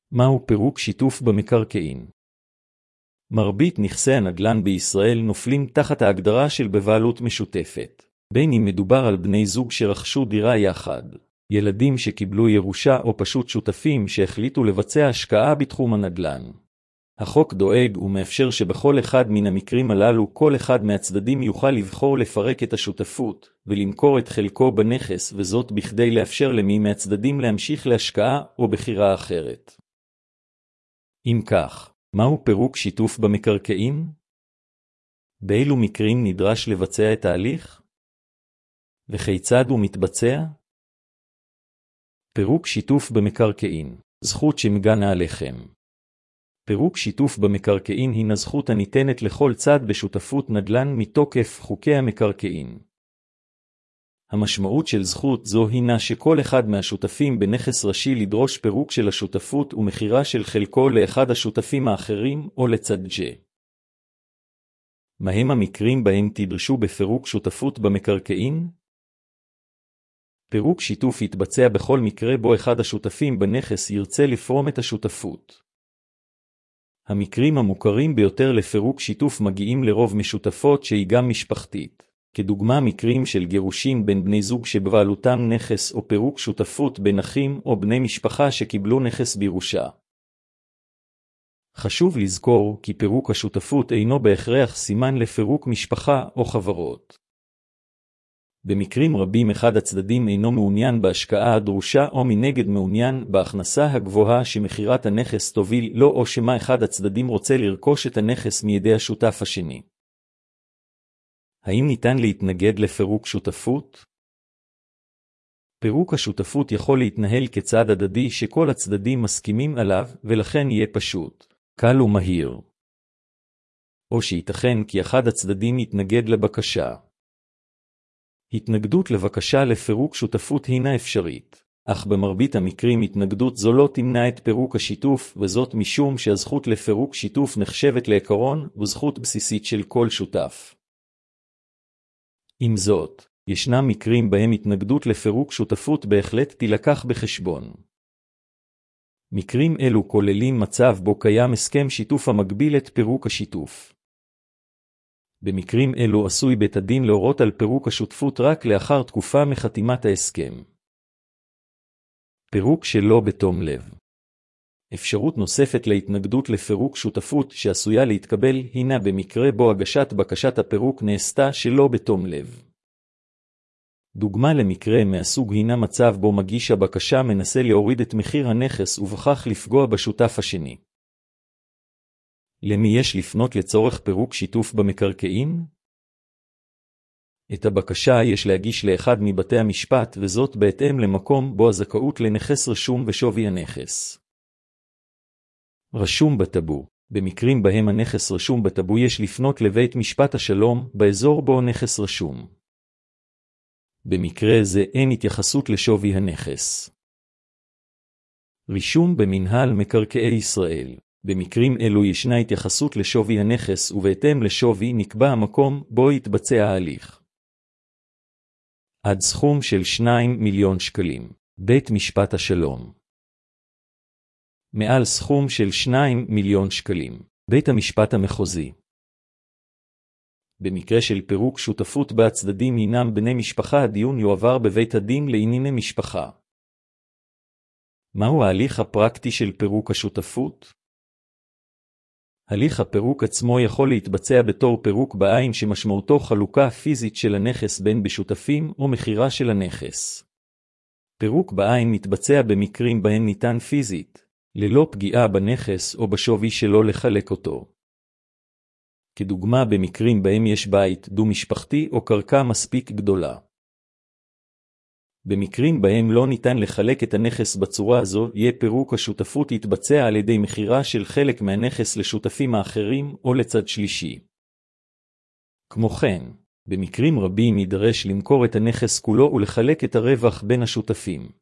מהו פירוק שיתוף במקרקעין? מרבית נכסי הנדל"ן בישראל נופלים תחת ההגדרה של בבעלות משותפת, בין אם מדובר על בני זוג שרכשו דירה יחד, ילדים שקיבלו ירושה או פשוט שותפים שהחליטו לבצע השקעה בתחום הנדל"ן. החוק דואג ומאפשר שבכל אחד מן המקרים הללו כל אחד מהצדדים יוכל לבחור לפרק את השותפות ולמכור את חלקו בנכס, וזאת בכדי לאפשר למי מהצדדים להמשיך להשקעה או בחירה אחרת. אם כך, מהו פירוק שיתוף במקרקעין? באילו מקרים נדרש לבצע את ההליך? וכיצד הוא מתבצע? פירוק שיתוף במקרקעין, זכות שמגנה עליכם. פירוק שיתוף במקרקעין הינה זכות הניתנת לכל צד בשותפות נדל"ן מתוקף חוקי המקרקעין. המשמעות של זכות זו הינה שכל אחד מהשותפים בנכס ראשי לדרוש פירוק של השותפות ומחירה של חלקו לאחד השותפים האחרים או לצד G. מהם המקרים בהם תדרשו בפירוק שותפות במקרקעין? פירוק שיתוף יתבצע בכל מקרה בו אחד השותפים בנכס ירצה לפרום את השותפות. המקרים המוכרים ביותר לפירוק שיתוף מגיעים לרוב משותפות שהיא גם משפחתית, כדוגמה מקרים של גירושים בין בני זוג שבבעלותם נכס או פירוק שותפות בין אחים או בני משפחה שקיבלו נכס בירושה. חשוב לזכור כי פירוק השותפות אינו בהכרח סימן לפירוק משפחה או חברות. במקרים רבים אחד הצדדים אינו מעוניין בהשקעה הדרושה או מנגד מעוניין בהכנסה הגבוהה שמחירת הנכס תוביל לו, או שמה אחד הצדדים רוצה לרכוש את הנכס מידי השותף השני. האם ניתן להתנגד לפירוק שותפות? פירוק השותפות יכול להתנהל כצעד הדדי שכל הצדדים מסכימים עליו, ולכן יהיה פשוט, קל ומהיר. או שייתכן כי אחד הצדדים יתנגד לבקשה. התנגדות לבקשה לפירוק שותפות הינה אפשרית, אך במרבית המקרים התנגדות זו לא תמנע את פירוק השיתוף, וזאת משום שהזכות לפירוק שיתוף נחשבת לעיקרון וזכות בסיסית של כל שותף. עם זאת, ישנם מקרים בהם התנגדות לפירוק שותפות בהחלט תילקח בחשבון. מקרים אלו כוללים מצב בו קיים הסכם שיתוף המגביל את פירוק השיתוף. במקרים אלו עשוי בית הדין להורות על פירוק השותפות רק לאחר תקופה מחתימת ההסכם. פירוק שלא בתום לב. אפשרות נוספת להתנגדות לפירוק שותפות שעשויה להתקבל הינה במקרה בו הגשת בקשת הפירוק נעשתה שלא בתום לב. דוגמה למקרה מהסוג הינה מצב בו מגיש הבקשה מנסה להוריד את מחיר הנכס ובכך לפגוע בשותף השני. למי יש לפנות לצורך פירוק שיתוף במקרקעין? את הבקשה יש להגיש לאחד מבתי המשפט, וזאת בהתאם למקום בו הזכאות לנכס רשום ושווי הנכס. רשום בטאבו. במקרים בהם הנכס רשום בטאבו יש לפנות לבית משפט השלום באזור בו נכס רשום. במקרה זה אין התייחסות לשווי הנכס. רישום במנהל מקרקעי ישראל. במקרים אלו ישנה התייחסות לשווי הנכס, ובהתאם לשווי נקבע המקום בו יתבצע ההליך. עד סכום של 2 מיליון שקלים. בית משפט השלום. מעל סכום של 2 מיליון שקלים. בית המשפט המחוזי. במקרה של פירוק שותפות בה הצדדים הינם בני משפחה, הדיון יועבר בבית הדין לענייני משפחה. מהו ההליך הפרקטי של פירוק השותפות? הליך הפירוק עצמו יכול להתבצע בתור פירוק בעין, שמשמעותו חלוקה פיזית של הנכס בין בשותפים או מחירה של הנכס. פירוק בעין מתבצע במקרים בהם ניתן פיזית, ללא פגיעה בנכס או בשווי שלו, לחלק אותו. כדוגמה במקרים בהם יש בית דו-משפחתי או קרקע מספיק גדולה. במקרים בהם לא ניתן לחלק את הנכס בצורה הזו, יהיה פירוק השותפות יתבצע על ידי מחירה של חלק מהנכס לשותפים האחרים או לצד שלישי. כמו כן, במקרים רבים יידרש למכור את הנכס כולו ולחלק את הרווח בין השותפים.